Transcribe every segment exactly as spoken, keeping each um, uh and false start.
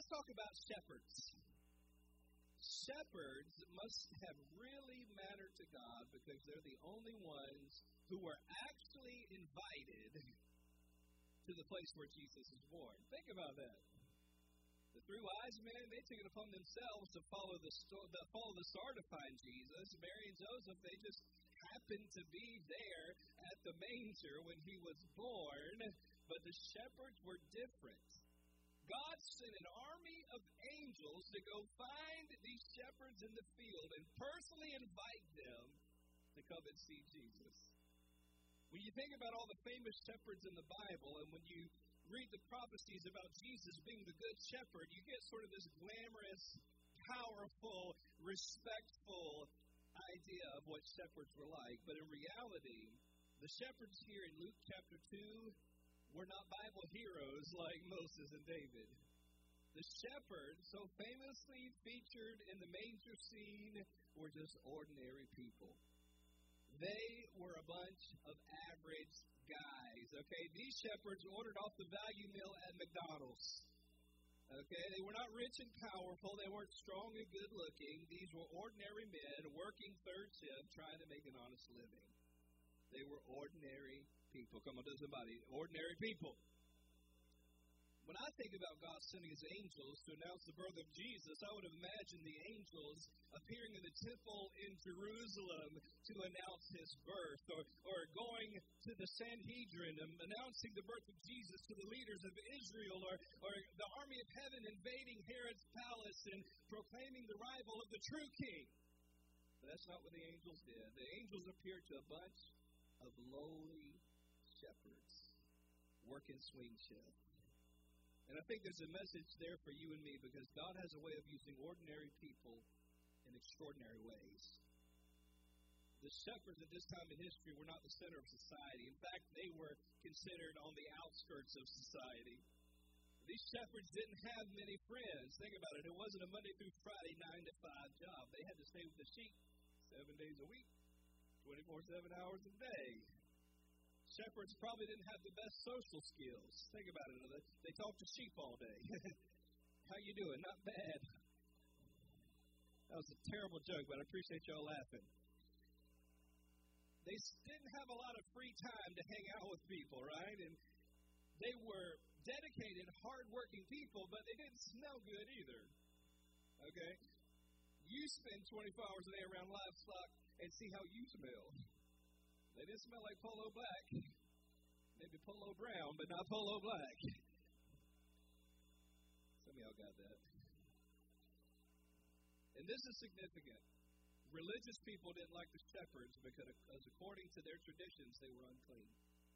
let's talk about shepherds. Shepherds must have really mattered to God because they're the only ones who were actually invited to the place where Jesus was born. Think about that. The three wise men, they took it upon themselves to follow the, sto- the, follow the star to find Jesus. Mary and Joseph, they just happened to be there at the manger when he was born, but the shepherds were different. God sent an army of angels to go find these shepherds in the field and personally invite them to come and see Jesus. When you think about all the famous shepherds in the Bible, and when you read the prophecies about Jesus being the good shepherd, you get sort of this glamorous, powerful, respectful idea of what shepherds were like. But in reality, the shepherds here in Luke chapter two were not Bible heroes like Moses and David. The shepherds, so famously featured in the manger scene, were just ordinary people. They were a bunch of average guys, okay? These shepherds ordered off the value meal at McDonald's, okay? They were not rich and powerful. They weren't strong and good-looking. These were ordinary men working third shift trying to make an honest living. They were ordinary people. Come on, to somebody. Ordinary people. When I think about God sending his angels to announce the birth of Jesus, I would imagine the angels appearing in the temple in Jerusalem to announce his birth, or, or going to the Sanhedrin and announcing the birth of Jesus to the leaders of Israel, or, or the army of heaven invading Herod's palace and proclaiming the arrival of the true king. But that's not what the angels did. The angels appeared to a bunch of lowly shepherds working swing shift. And I think there's a message there for you and me because God has a way of using ordinary people in extraordinary ways. The shepherds at this time in history were not the center of society. In fact, they were considered on the outskirts of society. These shepherds didn't have many friends. Think about it. It wasn't a Monday through Friday, nine to five job. They had to stay with the sheep seven days a week, twenty-four seven hours a day. Shepherds probably didn't have the best social skills. Think about it. They talk to sheep all day. How you doing? Not bad. That was a terrible joke, but I appreciate y'all laughing. They didn't have a lot of free time to hang out with people, right? And they were dedicated, hard-working people, but they didn't smell good either. Okay? You spend twenty-four hours a day around livestock and see how you smell. They didn't smell like Polo Black. Maybe Polo Brown, but not Polo Black. Some of y'all got that. And this is significant. Religious people didn't like the shepherds because, according to their traditions, they were unclean.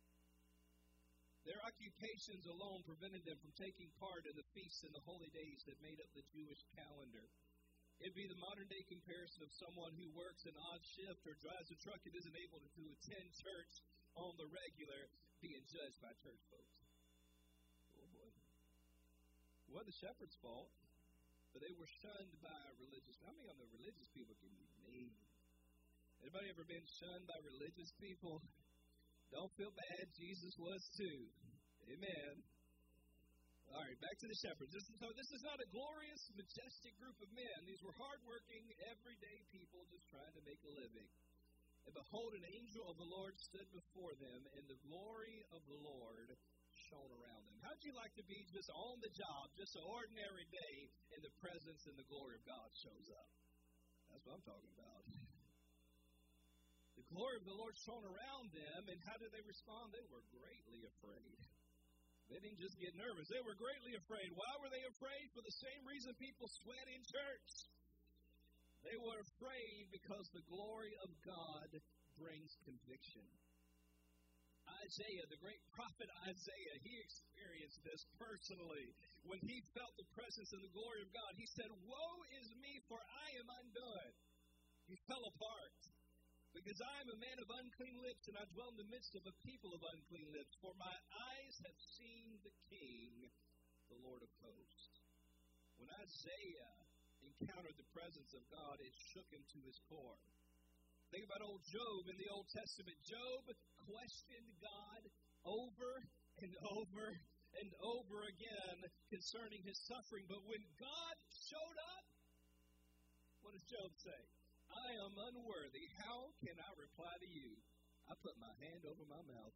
Their occupations alone prevented them from taking part in the feasts and the holy days that made up the Jewish calendar. It'd be the modern-day comparison of someone who works an odd shift or drives a truck and isn't able to attend church on the regular, being judged by church folks. Oh, boy. It wasn't the shepherd's fault, but they were shunned by religious. How many of the religious people can be mean? Anybody ever been shunned by religious people? Don't feel bad. Jesus was too. Amen. All right, back to the shepherds. This is, so this is not a glorious, majestic group of men. These were hardworking, everyday people just trying to make a living. And behold, an angel of the Lord stood before them, and the glory of the Lord shone around them. How'd you like to be just on the job, just an ordinary day, and the presence and the glory of God shows up? That's what I'm talking about. The glory of the Lord shone around them, and how did they respond? They were greatly afraid. They didn't just get nervous. They were greatly afraid. Why were they afraid? For the same reason people sweat in church. They were afraid because the glory of God brings conviction. Isaiah, the great prophet Isaiah, he experienced this personally. When he felt the presence and the glory of God, he said, "Woe is me, for I am undone." He fell apart. Because I am a man of unclean lips, and I dwell in the midst of a people of unclean lips. For my eyes have seen the King, the Lord of hosts. When Isaiah encountered the presence of God, it shook him to his core. Think about old Job in the Old Testament. Job questioned God over and over and over again concerning his suffering. But when God showed up, what does Job say? I am unworthy. How can I reply to you? I put my hand over my mouth.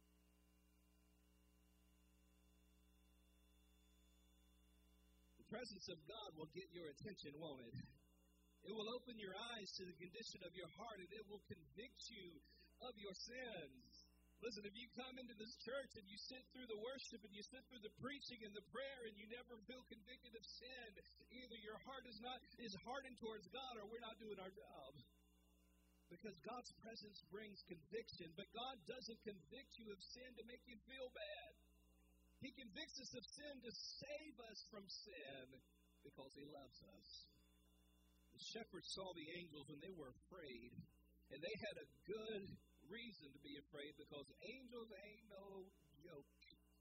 The presence of God will get your attention, won't it? It will open your eyes to the condition of your heart, and it will convict you of your sins. Listen, if you come into this church and you sit through the worship and you sit through the preaching and the prayer and you never feel convicted of sin, either your heart is not is hardened towards God or we're not doing our job. Because God's presence brings conviction, but God doesn't convict you of sin to make you feel bad. He convicts us of sin to save us from sin because he loves us. The shepherds saw the angels and they were afraid, and they had a good reason to be afraid because angels ain't no joke.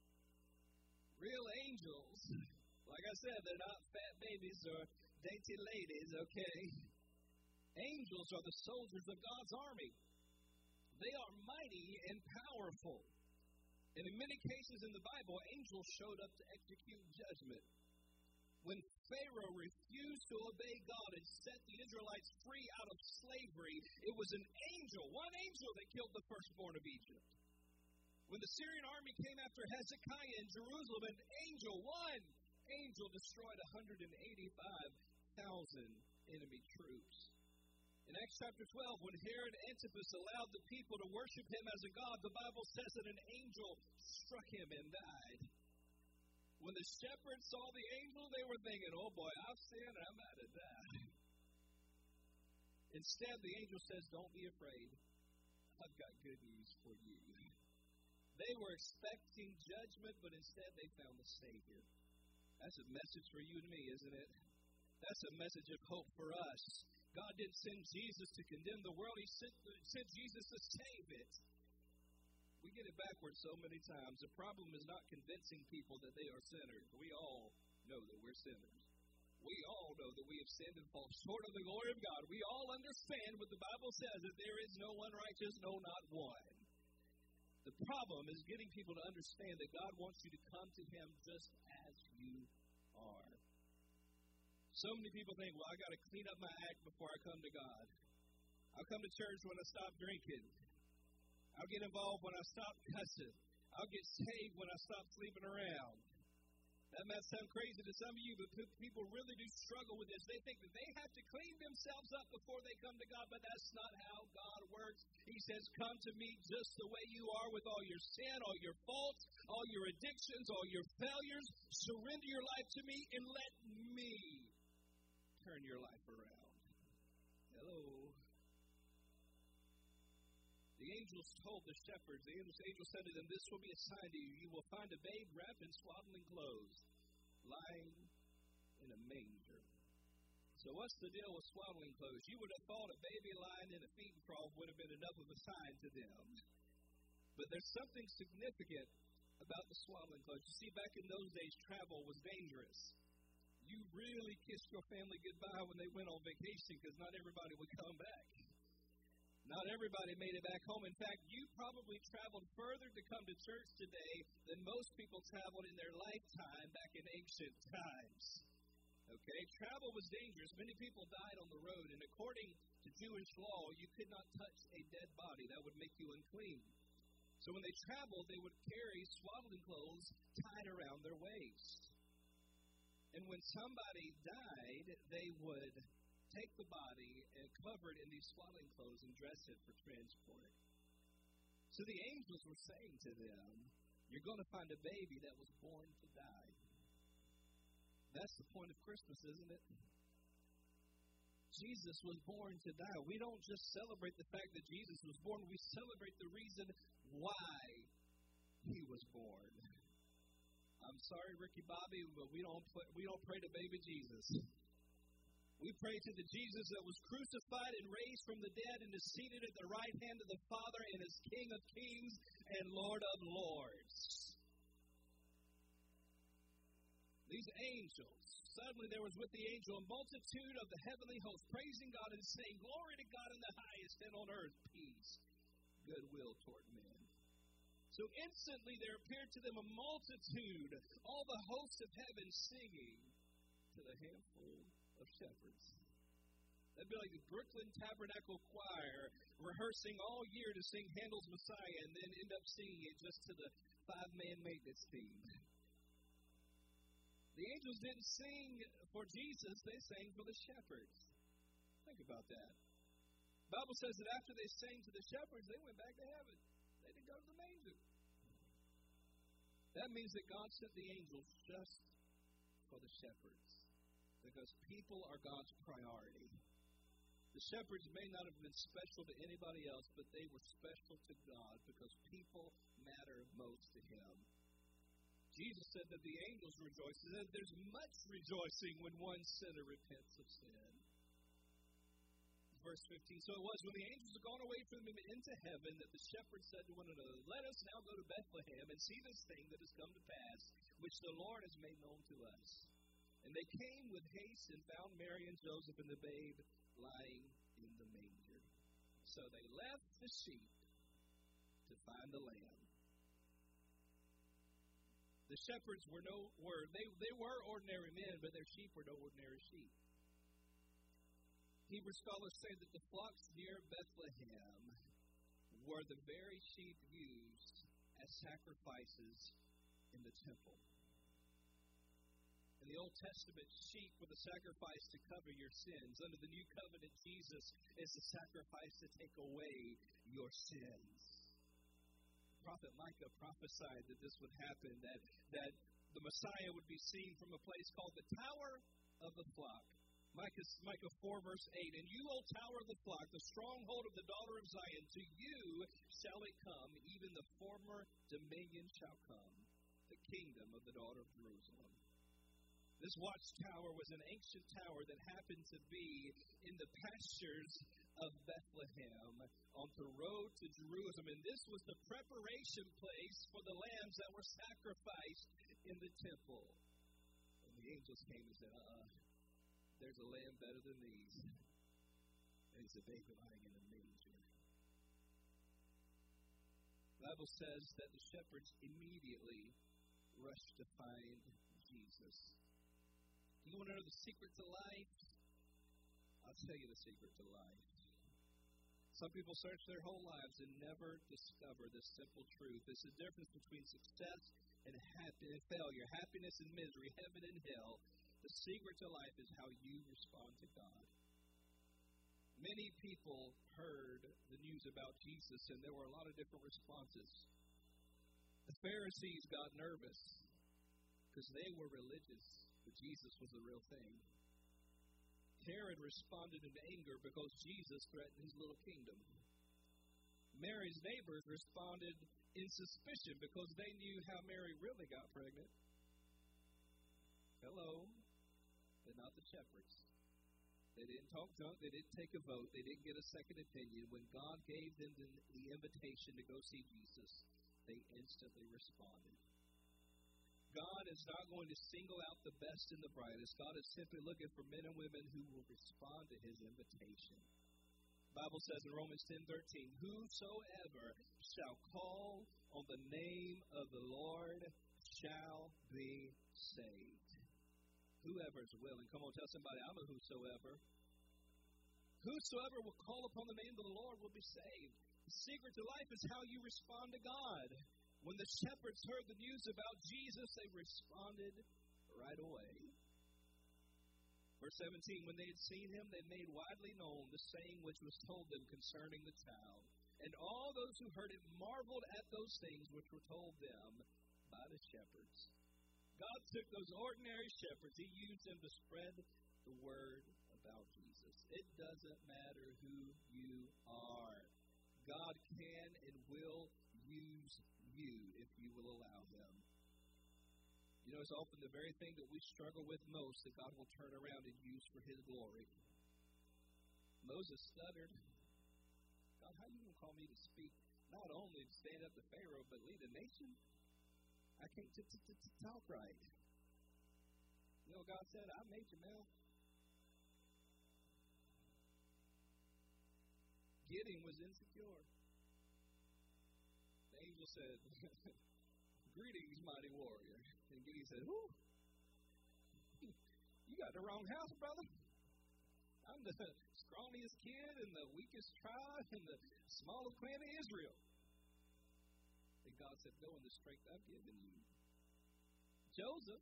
Real angels, like I said, they're not fat babies or dainty ladies, okay? Angels are the soldiers of God's army. They are mighty and powerful. And in many cases in the Bible, angels showed up to execute judgment. When Pharaoh refused to obey God and set the Israelites free out of slavery, it was an angel, one angel that killed the firstborn of Egypt. When the Syrian army came after Hezekiah in Jerusalem, an angel, one angel destroyed one hundred eighty-five thousand enemy troops. In Acts chapter twelve, when Herod Antipas allowed the people to worship him as a god, the Bible says that an angel struck him and died. When the shepherds saw the angel, they were thinking, oh boy, I've sinned and I'm out of die. Instead, the angel says, don't be afraid. I've got good news for you. They were expecting judgment, but instead they found the Savior. That's a message for you and me, isn't it? That's a message of hope for us. God didn't send Jesus to condemn the world. He sent, sent Jesus to save it. We get it backwards so many times. The problem is not convincing people that they are sinners. We all know that we're sinners. We all know that we have sinned and fall short of the glory of God. We all understand what the Bible says, that there is no one righteous, no, not one. The problem is getting people to understand that God wants you to come to him just as you are. So many people think, well, I got to clean up my act before I come to God. I'll come to church when I stop drinking. I'll get involved when I stop cussing. I'll get saved when I stop sleeping around. That might sound crazy to some of you, but people really do struggle with this. They think that they have to clean themselves up before they come to God, but that's not how God works. He says, come to me just the way you are with all your sin, all your faults, all your addictions, all your failures. Surrender your life to me and let me turn your life around. Hello. The angels told the shepherds, the angel said to them, this will be a sign to you. You will find a babe wrapped in swaddling clothes, lying in a manger. So what's the deal with swaddling clothes? You would have thought a baby lying in a feeding trough would have been enough of a sign to them. But there's something significant about the swaddling clothes. You see, back in those days, travel was dangerous. You really kissed your family goodbye when they went on vacation because not everybody would come back. Not everybody made it back home. In fact, you probably traveled further to come to church today than most people traveled in their lifetime back in ancient times. Okay, travel was dangerous. Many people died on the road, and according to Jewish law, you could not touch a dead body. That would make you unclean. So when they traveled, they would carry swaddling clothes tied around their waist. And when somebody died, they would take the body and cover it in these swaddling clothes and dress it for transport. So the angels were saying to them, you're going to find a baby that was born to die. That's the point of Christmas, isn't it? Jesus was born to die. We don't just celebrate the fact that Jesus was born. We celebrate the reason why he was born. I'm sorry, Ricky Bobby, but we don't put, we don't pray to baby Jesus. We pray to the Jesus that was crucified and raised from the dead and is seated at the right hand of the Father and is King of kings and Lord of lords. These angels, suddenly there was with the angel a multitude of the heavenly host, praising God and saying, glory to God in the highest, and on earth peace, goodwill toward men. So instantly there appeared to them a multitude, all the hosts of heaven singing to the handful of shepherds. That'd be like the Brooklyn Tabernacle Choir rehearsing all year to sing Handel's Messiah and then end up singing it just to the five-man maintenance team. The angels didn't sing for Jesus, they sang for the shepherds. Think about that. The Bible says that after they sang to the shepherds, they went back to heaven. They didn't go to the manger. That means that God sent the angels just for the shepherds, because people are God's priority. The shepherds may not have been special to anybody else, but they were special to God because people matter most to Him. Jesus said that the angels rejoice, and that there's much rejoicing when one sinner repents of sin. Verse fifteen, so it was when the angels had gone away from them into heaven that the shepherds said to one another, let us now go to Bethlehem and see this thing that has come to pass, which the Lord has made known to us. And they came with haste and found Mary and Joseph and the babe lying in the manger. So they left the sheep to find the lamb. The shepherds were no were they they were ordinary men, but their sheep were no ordinary sheep. Hebrew scholars say that the flocks near Bethlehem were the very sheep used as sacrifices in the temple. In the Old Testament, sheep were the sacrifice to cover your sins. Under the New Covenant, Jesus is the sacrifice to take away your sins. The prophet Micah prophesied that this would happen, that, that the Messiah would be seen from a place called the Tower of the Flock. Micah, Micah four, verse eight, and you, O tower of the flock, the stronghold of the daughter of Zion, to you shall it come, even the former dominion shall come, the kingdom of the daughter of Jerusalem. This watchtower was an ancient tower that happened to be in the pastures of Bethlehem on the road to Jerusalem. And this was the preparation place for the lambs that were sacrificed in the temple. And the angels came and said, uh-uh, there's a lamb better than these. And he's a baby lying in a manger. The Bible says that the shepherds immediately rushed to find Jesus. You want to know the secret to life? I'll tell you the secret to life. Some people search their whole lives and never discover this simple truth. There's a difference between success and happiness, failure, happiness and misery, heaven and hell. The secret to life is how you respond to God. Many people heard the news about Jesus, and there were a lot of different responses. The Pharisees got nervous because they were religious, but Jesus was the real thing. Herod responded in anger because Jesus threatened his little kingdom. Mary's neighbors responded in suspicion because they knew how Mary really got pregnant. Hello. But not the shepherds. They didn't talk junk. They didn't take a vote. They didn't get a second opinion. When God gave them the, the invitation to go see Jesus, they instantly responded. God is not going to single out the best and the brightest. God is simply looking for men and women who will respond to His invitation. The Bible says in Romans ten thirteen, whosoever shall call on the name of the Lord shall be saved. Whoever is willing. Come on, tell somebody, I'm a whosoever. Whosoever will call upon the name of the Lord will be saved. The secret to life is how you respond to God. When the shepherds heard the news about Jesus, they responded right away. Verse seventeen, when they had seen Him, they made widely known the saying which was told them concerning the child. And all those who heard it marveled at those things which were told them by the shepherds. God took those ordinary shepherds. He used them to spread the word about Jesus. It doesn't matter who you are. God can and will use you if you will allow Him. You know, it's often the very thing that we struggle with most that God will turn around and use for His glory. Moses stuttered. God, how are you going to call me to speak, not only to stand up to Pharaoh, but lead a nation? I can't t- t- t- t- talk right. You know what God said? I made your mouth. Gideon was insecure. The angel angel said, greetings, mighty warrior. And Gideon said, whoo, you got the wrong house, brother. I'm the scrawniest kid in the weakest tribe in the smallest clan of Israel. And God said, go in the strength I've given you. Joseph,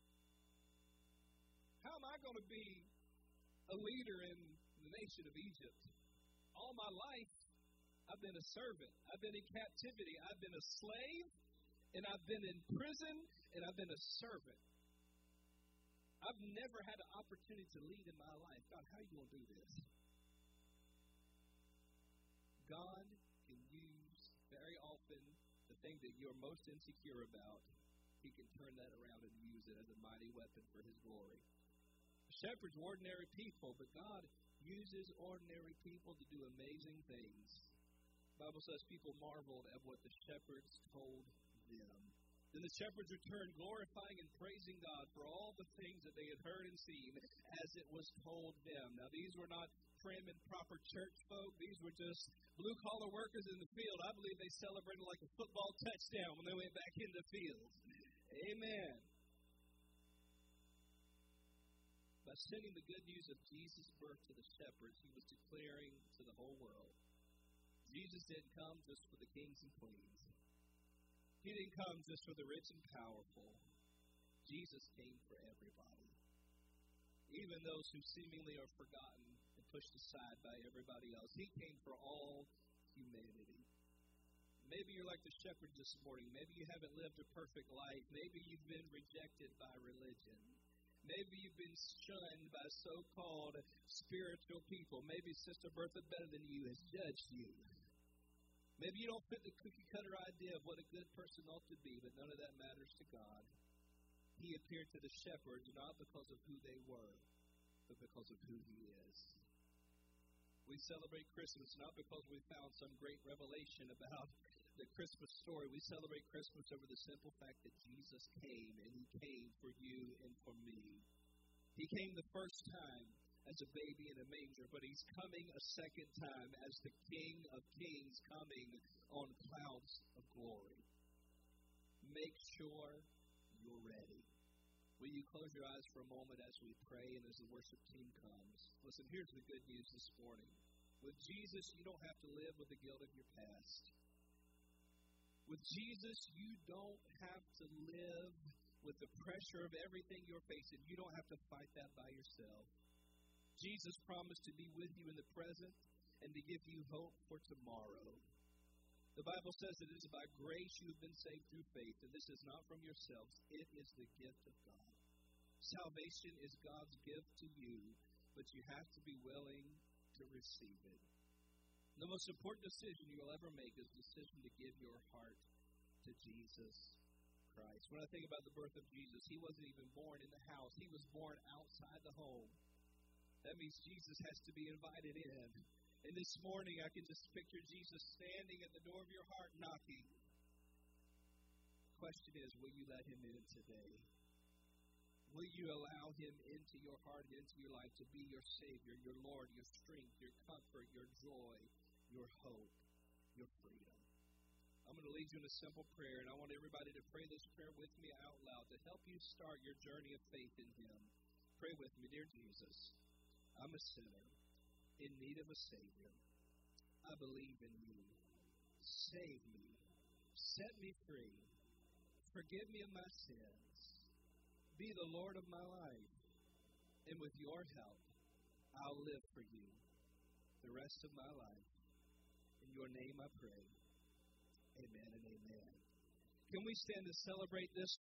how am I going to be a leader in the nation of Egypt? All my life, I've been a servant. I've been in captivity. I've been a slave, and I've been in prison, and I've been a servant. I've never had an opportunity to lead in my life. God, how are you going to do this? God can use very often the thing that you're most insecure about. He can turn that around and use it as a mighty weapon for His glory. Shepherds were ordinary people, but God uses ordinary people to do amazing things. The Bible says people marveled at what the shepherds told them. Then the shepherds returned, glorifying and praising God for all the things that they had heard and seen as it was told them. Now, these were not prim and proper church folk. These were just blue-collar workers in the field. I believe they celebrated like a football touchdown when they went back in the field. Amen. By sending the good news of Jesus' birth to the shepherds, He was declaring to the whole world, Jesus didn't come just for the kings and queens. He didn't come just for the rich and powerful. Jesus came for everybody. Even those who seemingly are forgotten and pushed aside by everybody else. He came for all humanity. Maybe you're like the shepherds this morning. Maybe you haven't lived a perfect life. Maybe you've been rejected by religion. Maybe you've been shunned by so-called spiritual people. Maybe Sister Bertha, better than you, has judged you. Maybe you don't fit the cookie-cutter idea of what a good person ought to be, but none of that matters to God. He appeared to the shepherds not because of who they were, but because of who He is. We celebrate Christmas not because we found some great revelation about the Christmas story. We celebrate Christmas over the simple fact that Jesus came, and He came for you and for me. He came the first time as a baby in a manger, but He's coming a second time as the King of Kings coming on clouds of glory. Make sure you're ready. Will you close your eyes for a moment as we pray and as the worship team comes? Listen, here's the good news this morning. With Jesus, you don't have to live with the guilt of your past. With Jesus, you don't have to live with the pressure of everything you're facing. You don't have to fight that by yourself. Jesus promised to be with you in the present and to give you hope for tomorrow. The Bible says it is by grace you have been saved through faith, and this is not from yourselves. It is the gift of God. Salvation is God's gift to you, but you have to be willing to receive it. The most important decision you'll ever make is the decision to give your heart to Jesus Christ. When I think about the birth of Jesus, He wasn't even born in the house. He was born outside the home. That means Jesus has to be invited in. And this morning, I can just picture Jesus standing at the door of your heart knocking. The question is, will you let Him in today? Will you allow Him into your heart and into your life to be your Savior, your Lord, your strength, your comfort, your joy, your hope, your freedom? I'm going to lead you in a simple prayer, and I want everybody to pray this prayer with me out loud to help you start your journey of faith in Him. Pray with me. Dear Jesus, I'm a sinner in need of a Savior. I believe in You. Save me. Set me free. Forgive me of my sins. Be the Lord of my life. And with Your help, I'll live for You the rest of my life. In Your name I pray. Amen and amen. Can we stand to celebrate this?